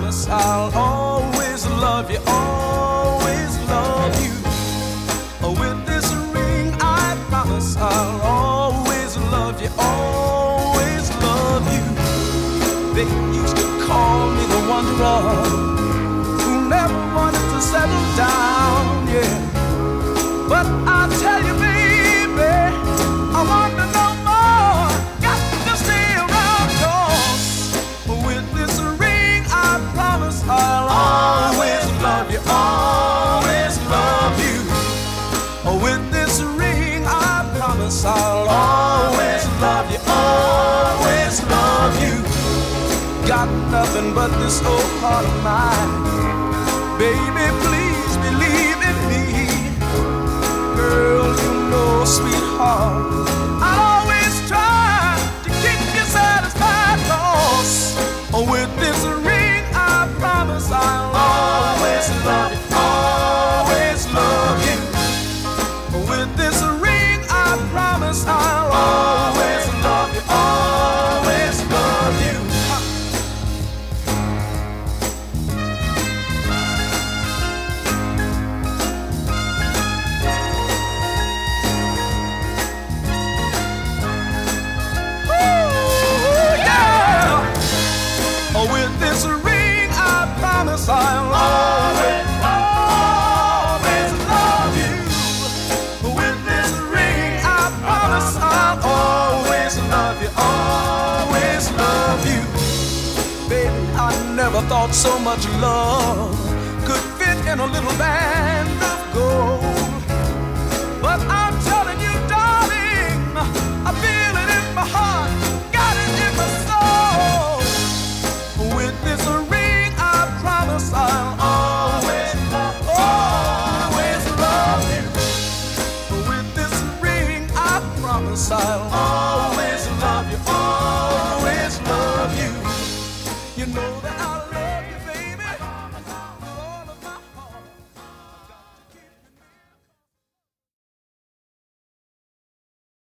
promise I'll always love you, always love you. With this ring, I promise I'll always love you, always love you. They used to call me the wanderer who never wanted to settle down, yeah. But I'll tell you, baby, I want to know more. Got to stay around, 'cause with this ring, I promise I'll always love you, always love you. With this ring, I promise I'll always love you, always love you. Got nothing but this old heart of mine. Baby, please believe in me. Girl, you know, sweetheart, I'll always try to keep you satisfied, 'cause with this ring, I promise I'll always love you, always love you. With this ring, I promise I'll always love you, always love you. With this ring, I promise I'll always, always love you. With this ring, I promise I'll always love you, always love you. Baby, I never thought so much love could fit in a little band of gold. But I'm telling you, darling, I feel it in my heart, got it in my soul. With this ring, I promise I'll always, always love you. With this ring, I promise I'll always love you, always love you. You know that.